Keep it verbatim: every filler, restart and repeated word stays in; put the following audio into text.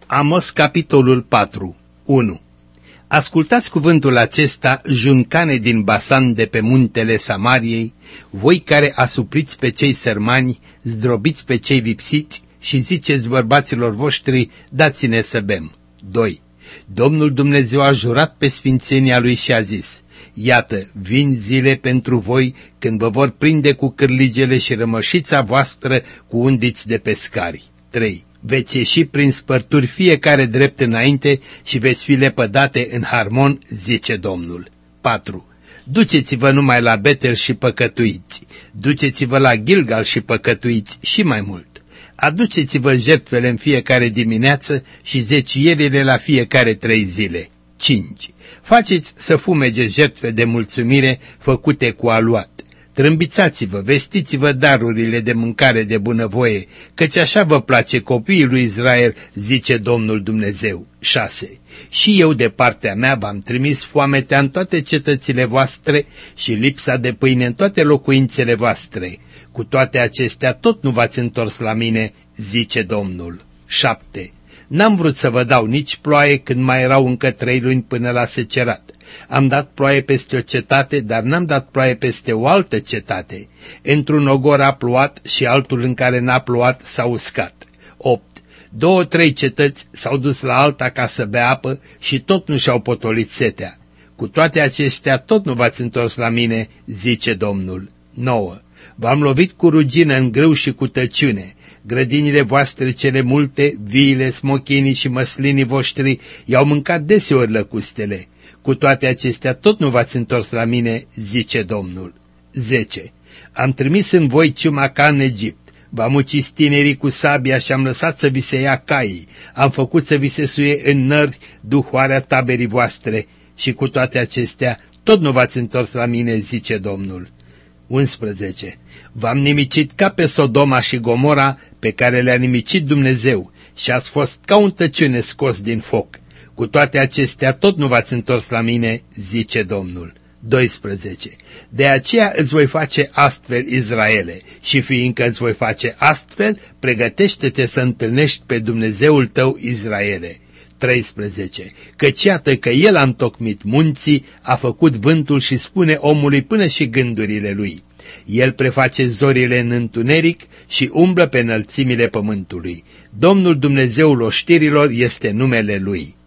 Amos, capitolul patru. unu. Ascultați cuvântul acesta, juncane din Basan de pe muntele Samariei, voi care asupriți pe cei sărmani, zdrobiți pe cei lipsiți și ziceți bărbaților voștri, dați-ne să bem. doi. Domnul Dumnezeu a jurat pe sfințenia lui și a zis, iată, vin zile pentru voi când vă vor prinde cu cârligele și rămășița voastră cu undiți de pescari. trei. Veți ieși prin spărturi fiecare drept înainte și veți fi lepădate în Harmon, zice Domnul. patru. Duceți-vă numai la Betel și păcătuiți, duceți-vă la Gilgal și păcătuiți și mai mult. Aduceți-vă jertfele în fiecare dimineață și zecierile la fiecare trei zile. cinci. Faceți să fumege jertfe de mulțumire făcute cu aluat. Trâmbițați-vă, vestiți-vă darurile de mâncare de bunăvoie, căci așa vă place copiii lui Israel, zice Domnul Dumnezeu. șase. Și eu de partea mea v-am trimis foametea în toate cetățile voastre și lipsa de pâine în toate locuințele voastre. Cu toate acestea tot nu v-ați întors la mine, zice Domnul. șapte. N-am vrut să vă dau nici ploaie când mai erau încă trei luni până la secerat. Am dat ploaie peste o cetate, dar n-am dat ploaie peste o altă cetate. Într-un ogor a plouat și altul în care n-a plouat s-a uscat. opt. Două, trei cetăți s-au dus la alta ca să bea apă și tot nu și-au potolit setea. Cu toate acestea tot nu v-ați întors la mine, zice Domnul. nouă. V-am lovit cu rugină în grâu și cu tăciune. Grădinile voastre cele multe, viile, smochinii și măslinii voștri i-au mâncat deseori lăcustele. Cu toate acestea tot nu v-ați întors la mine, zice Domnul. zece. Am trimis în voi ciuma ca în Egipt. V-am ucis tinerii cu sabia și am lăsat să vi se ia caii. Am făcut să vi se suie în nări duhoarea taberii voastre. Și cu toate acestea tot nu v-ați întors la mine, zice Domnul. unsprezece. V-am nimicit ca pe Sodoma și Gomora, pe care le-a nimicit Dumnezeu, și ați fost ca un tăciune scos din foc. Cu toate acestea tot nu v-ați întors la mine, zice Domnul. doisprezece. De aceea îți voi face astfel, Israele, și fiindcă îți voi face astfel, pregătește-te să întâlnești pe Dumnezeul tău, Israele. treisprezece. Căci iată că El a întocmit munții, a făcut vântul și spune omului până și gândurile lui. El preface zorile în întuneric și umblă pe înălțimile pământului. Domnul Dumnezeul oștirilor este numele Lui.